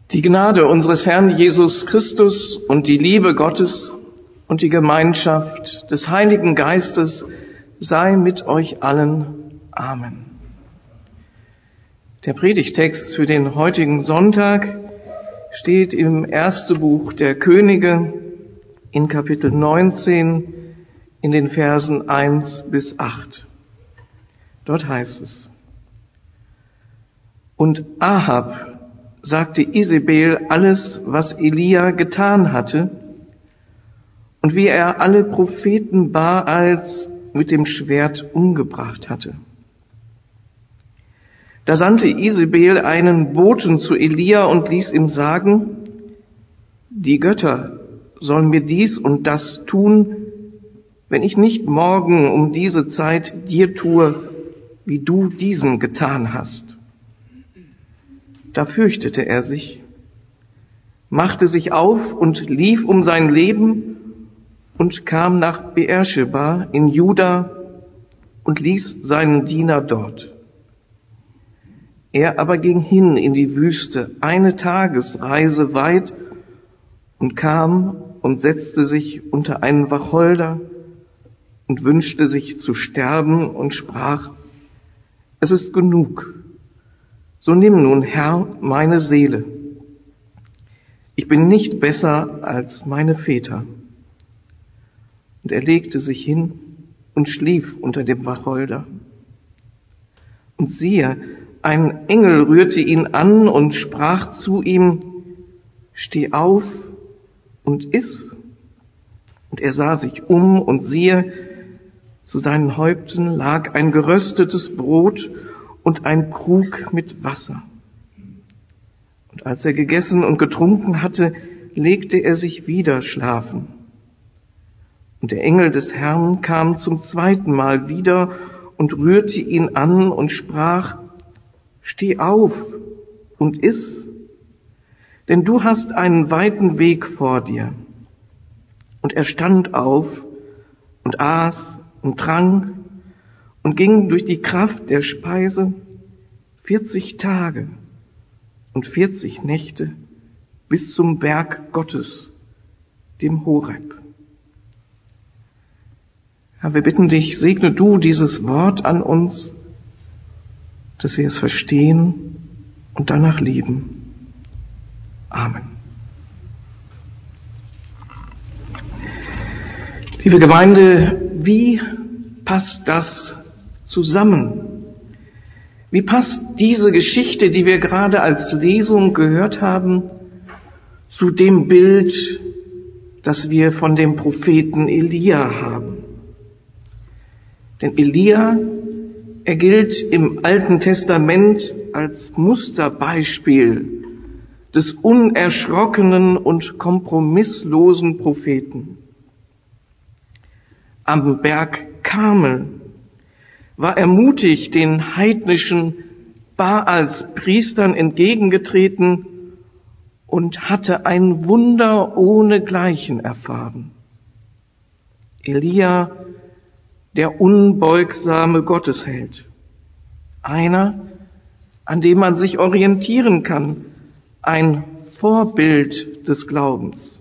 Die Gnade unseres Herrn Jesus Christus und die Liebe Gottes und die Gemeinschaft des Heiligen Geistes sei mit euch allen. Amen. Der Predigtext für den heutigen Sonntag steht im ersten Buch der Könige in Kapitel 19 in den Versen 1 bis 8. Dort heißt es: Und Ahab sagte Isabel alles, was Elia getan hatte und wie er alle Propheten Baals mit dem Schwert umgebracht hatte. Da sandte Isabel einen Boten zu Elia und ließ ihm sagen: Die Götter sollen mir dies und das tun, wenn ich nicht morgen um diese Zeit dir tue, wie du diesen getan hast. Da fürchtete er sich, machte sich auf und lief um sein Leben und kam nach Beersheba in Juda und ließ seinen Diener dort. Er aber ging hin in die Wüste, eine Tagesreise weit, und kam und setzte sich unter einen Wacholder und wünschte sich zu sterben und sprach: Es ist genug. So nimm nun, Herr, meine Seele. Ich bin nicht besser als meine Väter. Und er legte sich hin und schlief unter dem Wacholder. Und siehe, ein Engel rührte ihn an und sprach zu ihm: Steh auf und iss. Und er sah sich um, und siehe, zu seinen Häupten lag ein geröstetes Brot und ein Krug mit Wasser. Und als er gegessen und getrunken hatte, legte er sich wieder schlafen. Und der Engel des Herrn kam zum zweiten Mal wieder und rührte ihn an und sprach: Steh auf und iss, denn du hast einen weiten Weg vor dir. Und er stand auf und aß und trank und ging durch die Kraft der Speise 40 Tage und 40 Nächte bis zum Berg Gottes, dem Horeb. Herr, wir bitten dich, segne du dieses Wort an uns, dass wir es verstehen und danach leben. Amen. Liebe Gemeinde, wie passt das zusammen? Wie passt diese Geschichte, die wir gerade als Lesung gehört haben, zu dem Bild, das wir von dem Propheten Elia haben? Denn Elia, er gilt im Alten Testament als Musterbeispiel des unerschrockenen und kompromisslosen Propheten. Am Berg Karmel war er mutig den heidnischen Baals-Priestern entgegengetreten und hatte ein Wunder ohnegleichen erfahren. Elia, der unbeugsame Gottesheld, einer, an dem man sich orientieren kann, ein Vorbild des Glaubens.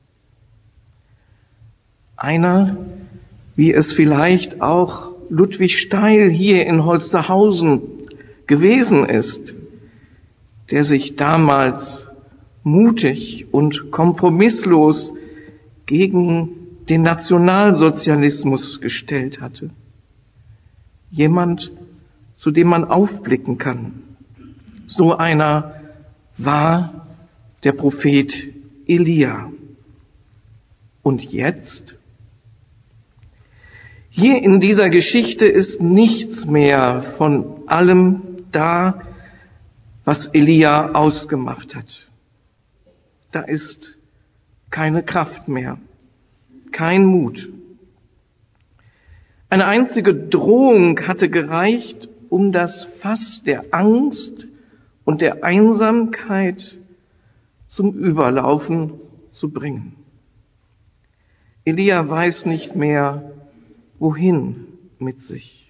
Einer, wie es vielleicht auch Ludwig Steil hier in Holsterhausen gewesen ist, der sich damals mutig und kompromisslos gegen den Nationalsozialismus gestellt hatte. Jemand, zu dem man aufblicken kann. So einer war der Prophet Elia. Und jetzt? Hier in dieser Geschichte ist nichts mehr von allem da, was Elia ausgemacht hat. Da ist keine Kraft mehr, kein Mut. Eine einzige Drohung hatte gereicht, um das Fass der Angst und der Einsamkeit zum Überlaufen zu bringen. Elia weiß nicht mehr, wohin mit sich.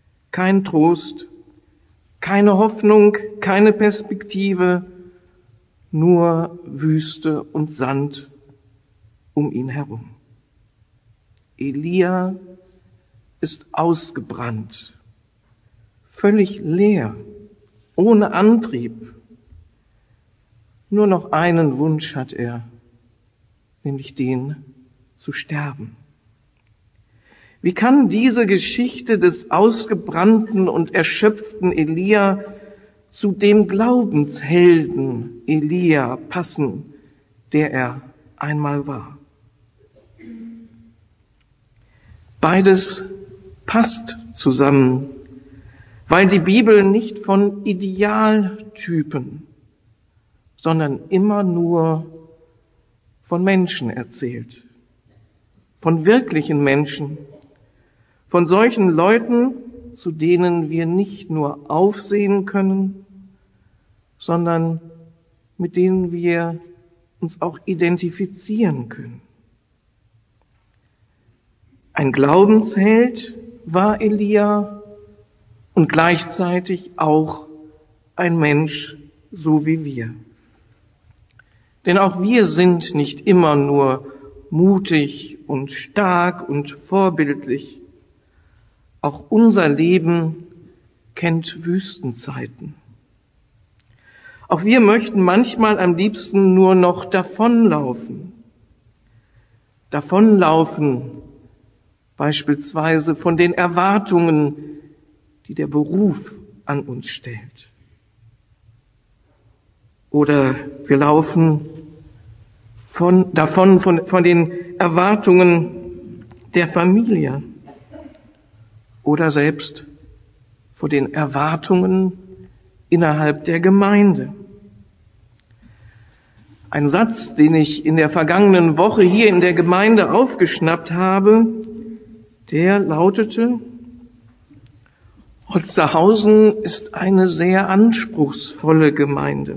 Kein Trost, keine Hoffnung, keine Perspektive, nur Wüste und Sand um ihn herum. Elia ist ausgebrannt, völlig leer, ohne Antrieb. Nur noch einen Wunsch hat er, nämlich den zu sterben. Wie kann diese Geschichte des ausgebrannten und erschöpften Elia zu dem Glaubenshelden Elia passen, der er einmal war? Beides passt zusammen, weil die Bibel nicht von Idealtypen, sondern immer nur von Menschen erzählt, von wirklichen Menschen, von solchen Leuten, zu denen wir nicht nur aufsehen können, sondern mit denen wir uns auch identifizieren können. Ein Glaubensheld war Elia und gleichzeitig auch ein Mensch, so wie wir. Denn auch wir sind nicht immer nur mutig und stark und vorbildlich. Auch unser Leben kennt Wüstenzeiten. Auch wir möchten manchmal am liebsten nur noch davonlaufen. Davonlaufen beispielsweise von den Erwartungen, die der Beruf an uns stellt. Oder wir laufen davon von den Erwartungen der Familie oder selbst vor den Erwartungen innerhalb der Gemeinde. Ein Satz, den ich in der vergangenen Woche hier in der Gemeinde aufgeschnappt habe, der lautete: Holsterhausen ist eine sehr anspruchsvolle Gemeinde.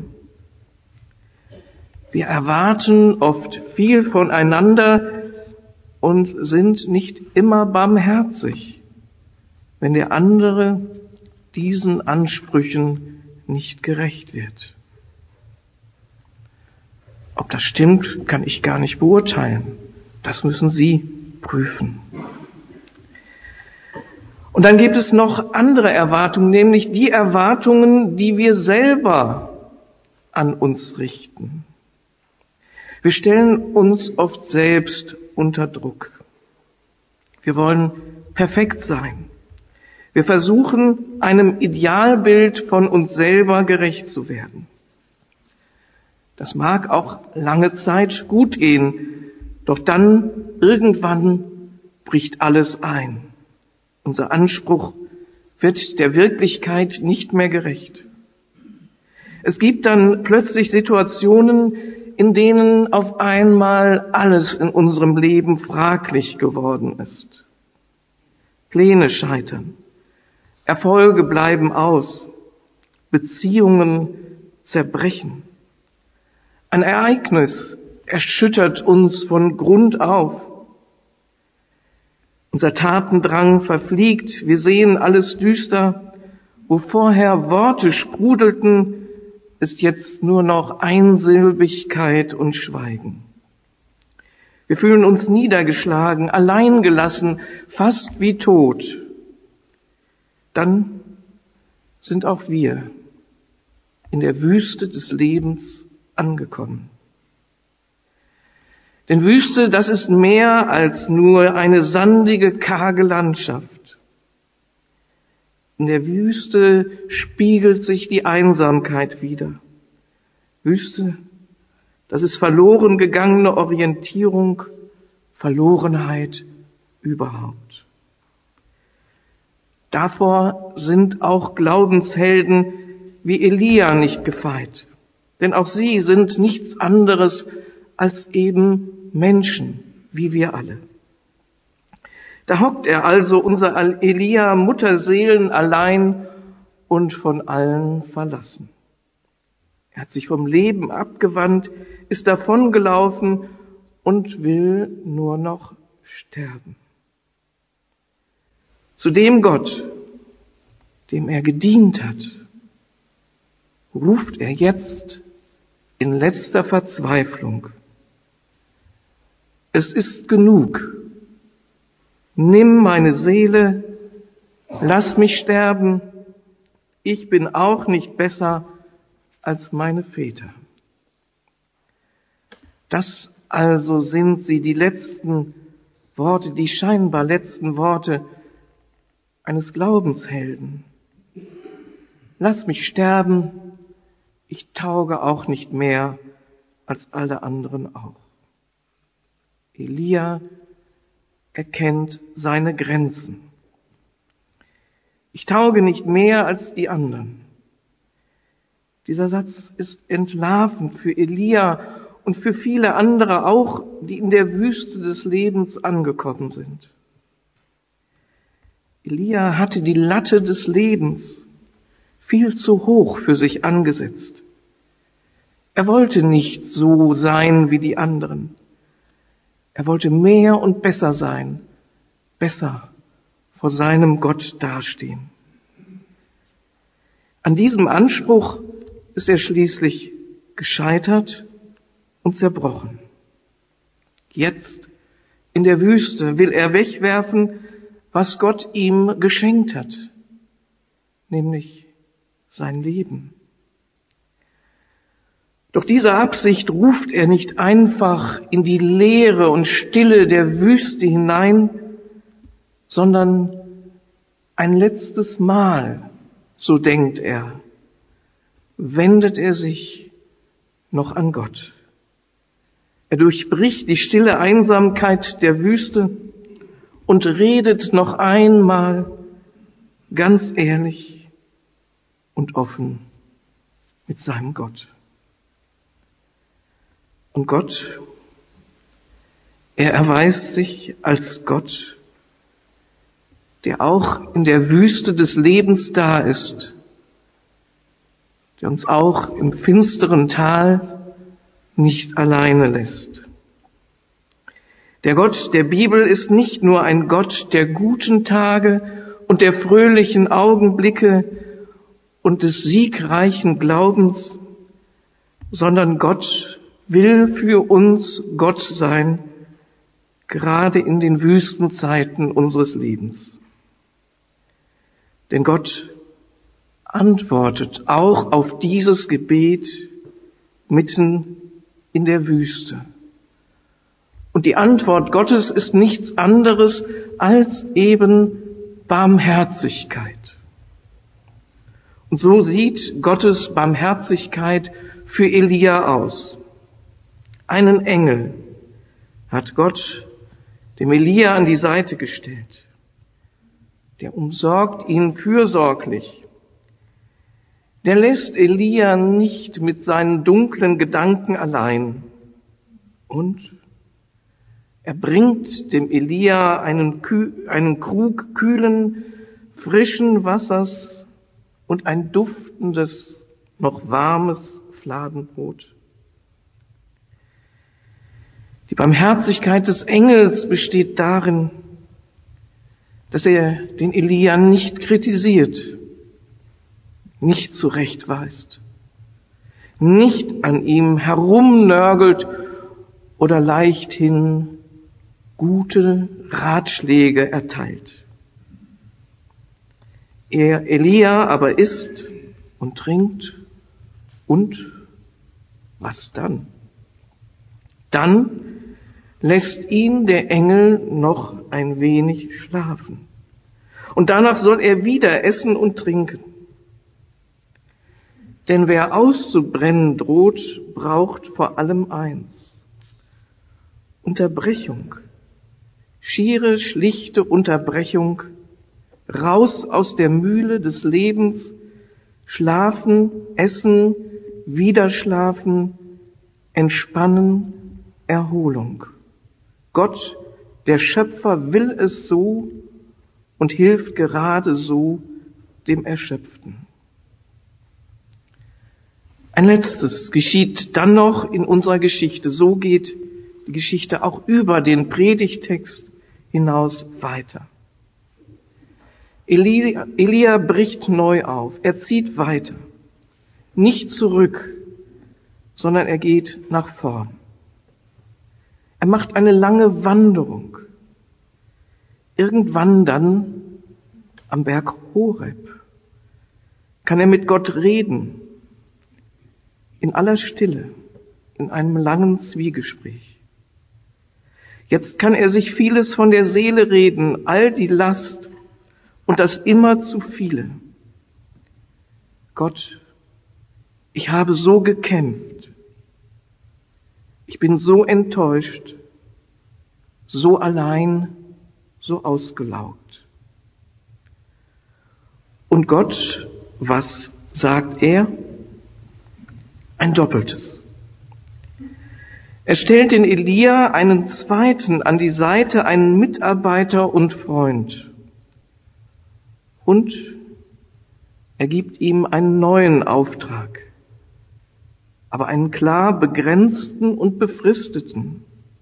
Wir erwarten oft viel voneinander und sind nicht immer barmherzig, wenn der andere diesen Ansprüchen nicht gerecht wird. Ob das stimmt, kann ich gar nicht beurteilen. Das müssen Sie prüfen. Und dann gibt es noch andere Erwartungen, nämlich die Erwartungen, die wir selber an uns richten. Wir stellen uns oft selbst unter Druck. Wir wollen perfekt sein. Wir versuchen, einem Idealbild von uns selber gerecht zu werden. Das mag auch lange Zeit gut gehen, doch dann irgendwann bricht alles ein. Unser Anspruch wird der Wirklichkeit nicht mehr gerecht. Es gibt dann plötzlich Situationen, in denen auf einmal alles in unserem Leben fraglich geworden ist. Pläne scheitern, Erfolge bleiben aus, Beziehungen zerbrechen. Ein Ereignis erschüttert uns von Grund auf. Unser Tatendrang verfliegt, wir sehen alles düster. Wo vorher Worte sprudelten, ist jetzt nur noch Einsilbigkeit und Schweigen. Wir fühlen uns niedergeschlagen, alleingelassen, fast wie tot. Dann sind auch wir in der Wüste des Lebens angekommen. Denn Wüste, das ist mehr als nur eine sandige, karge Landschaft. In der Wüste spiegelt sich die Einsamkeit wider. Wüste, das ist verloren gegangene Orientierung, Verlorenheit überhaupt. Davor sind auch Glaubenshelden wie Elia nicht gefeit. Denn auch sie sind nichts anderes als eben Menschen, wie wir alle. Da hockt er also, unser Elia, Mutterseelen allein und von allen verlassen. Er hat sich vom Leben abgewandt, ist davongelaufen und will nur noch sterben. Zu dem Gott, dem er gedient hat, ruft er jetzt in letzter Verzweiflung: Es ist genug. Nimm meine Seele, lass mich sterben. Ich bin auch nicht besser als meine Väter. Das also sind sie, die letzten Worte, die scheinbar letzten Worte eines Glaubenshelden. Lass mich sterben, ich tauge auch nicht mehr als alle anderen auch. Elia erkennt seine Grenzen. Ich tauge nicht mehr als die anderen. Dieser Satz ist entlarvend für Elia und für viele andere auch, die in der Wüste des Lebens angekommen sind. Elia hatte die Latte des Lebens viel zu hoch für sich angesetzt. Er wollte nicht so sein wie die anderen. Er wollte mehr und besser sein, besser vor seinem Gott dastehen. An diesem Anspruch ist er schließlich gescheitert und zerbrochen. Jetzt in der Wüste will er wegwerfen, was Gott ihm geschenkt hat, nämlich sein Leben. Doch diese Absicht ruft er nicht einfach in die Leere und Stille der Wüste hinein, sondern ein letztes Mal, so denkt er, wendet er sich noch an Gott. Er durchbricht die stille Einsamkeit der Wüste und redet noch einmal ganz ehrlich und offen mit seinem Gott. Und Gott, er erweist sich als Gott, der auch in der Wüste des Lebens da ist, der uns auch im finsteren Tal nicht alleine lässt. Der Gott der Bibel ist nicht nur ein Gott der guten Tage und der fröhlichen Augenblicke und des siegreichen Glaubens, sondern Gott will für uns Gott sein, gerade in den Wüstenzeiten unseres Lebens. Denn Gott antwortet auch auf dieses Gebet mitten in der Wüste. Und die Antwort Gottes ist nichts anderes als eben Barmherzigkeit. Und so sieht Gottes Barmherzigkeit für Elia aus. Einen Engel hat Gott dem Elia an die Seite gestellt. Der umsorgt ihn fürsorglich. Der lässt Elia nicht mit seinen dunklen Gedanken allein. Und er bringt dem Elia einen Krug kühlen, frischen Wassers und ein duftendes, noch warmes Fladenbrot. Die Barmherzigkeit des Engels besteht darin, dass er den Elia nicht kritisiert, nicht zurechtweist, nicht an ihm herumnörgelt oder leichthin gute Ratschläge erteilt. Elia aber isst und trinkt und was dann? Dann lässt ihn der Engel noch ein wenig schlafen. Und danach soll er wieder essen und trinken. Denn wer auszubrennen droht, braucht vor allem eins: Unterbrechung. Schiere, schlichte Unterbrechung. Raus aus der Mühle des Lebens. Schlafen, essen, wieder schlafen, entspannen, Erholung. Gott, der Schöpfer, will es so und hilft gerade so dem Erschöpften. Ein letztes geschieht dann noch in unserer Geschichte. So geht die Geschichte auch über den Predigttext hinaus weiter. Elia bricht neu auf. Er zieht weiter. Nicht zurück, sondern er geht nach vorn. Er macht eine lange Wanderung. Irgendwann dann am Berg Horeb kann er mit Gott reden, in aller Stille, in einem langen Zwiegespräch. Jetzt kann er sich vieles von der Seele reden, all die Last und das immer zu viele. Gott, ich habe so gekämpft. Ich bin so enttäuscht, so allein, so ausgelaugt. Und Gott, was sagt er? Ein Doppeltes. Er stellt den Elia einen zweiten an die Seite, einen Mitarbeiter und Freund. Und er gibt ihm einen neuen Auftrag, aber einen klar begrenzten und befristeten.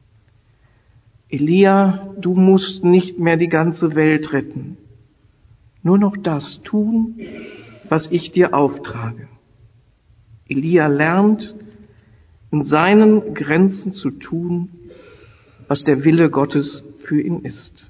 Elia, du musst nicht mehr die ganze Welt retten, nur noch das tun, was ich dir auftrage. Elia lernt, in seinen Grenzen zu tun, was der Wille Gottes für ihn ist.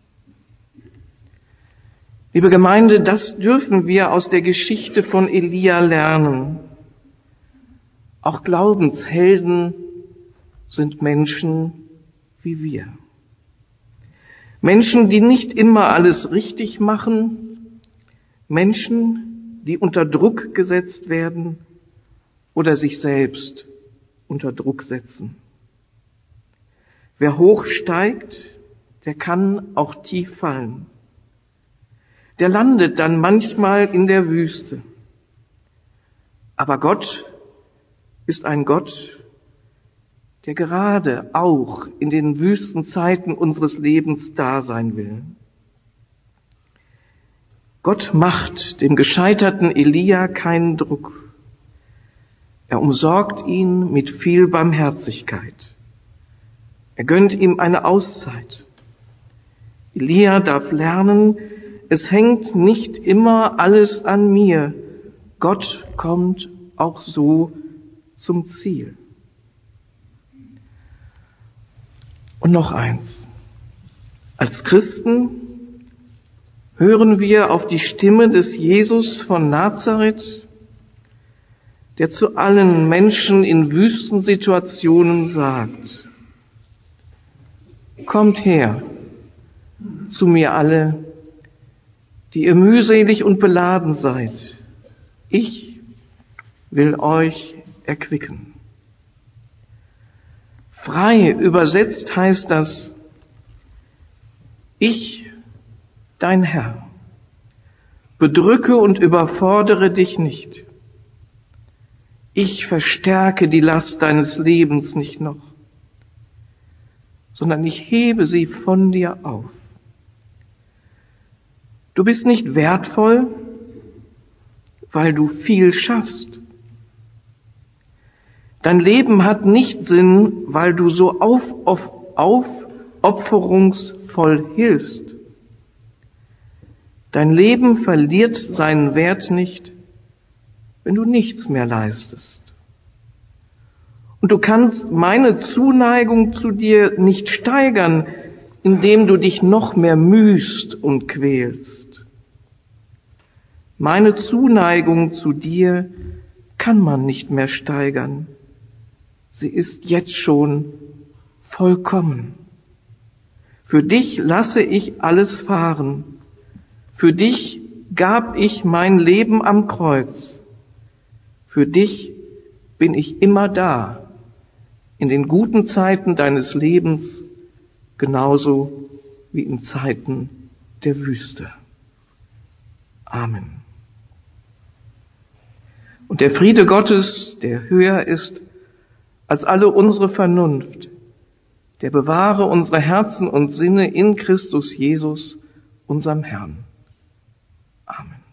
Liebe Gemeinde, das dürfen wir aus der Geschichte von Elia lernen. Auch Glaubenshelden sind Menschen wie wir. Menschen, die nicht immer alles richtig machen, Menschen, die unter Druck gesetzt werden oder sich selbst unter Druck setzen. Wer hoch steigt, der kann auch tief fallen. Der landet dann manchmal in der Wüste. Aber Gott ist ein Gott, der gerade auch in den Wüstenzeiten unseres Lebens da sein will. Gott macht dem gescheiterten Elia keinen Druck. Er umsorgt ihn mit viel Barmherzigkeit. Er gönnt ihm eine Auszeit. Elia darf lernen, es hängt nicht immer alles an mir. Gott kommt auch so zum Ziel. Und noch eins. Als Christen hören wir auf die Stimme des Jesus von Nazareth, der zu allen Menschen in Wüstensituationen sagt: Kommt her zu mir alle, die ihr mühselig und beladen seid. Ich will euch erquicken. Frei übersetzt heißt das: Ich, dein Herr, bedrücke und überfordere dich nicht. Ich verstärke die Last deines Lebens nicht noch, sondern ich hebe sie von dir auf. Du bist nicht wertvoll, weil du viel schaffst. Dein Leben hat nicht Sinn, weil du so aufopferungsvoll hilfst. Dein Leben verliert seinen Wert nicht, wenn du nichts mehr leistest. Und du kannst meine Zuneigung zu dir nicht steigern, indem du dich noch mehr mühst und quälst. Meine Zuneigung zu dir kann man nicht mehr steigern. Sie ist jetzt schon vollkommen. Für dich lasse ich alles fahren. Für dich gab ich mein Leben am Kreuz. Für dich bin ich immer da, in den guten Zeiten deines Lebens, genauso wie in Zeiten der Wüste. Amen. Und der Friede Gottes, der höher ist als alle unsere Vernunft, der bewahre unsere Herzen und Sinne in Christus Jesus, unserem Herrn. Amen.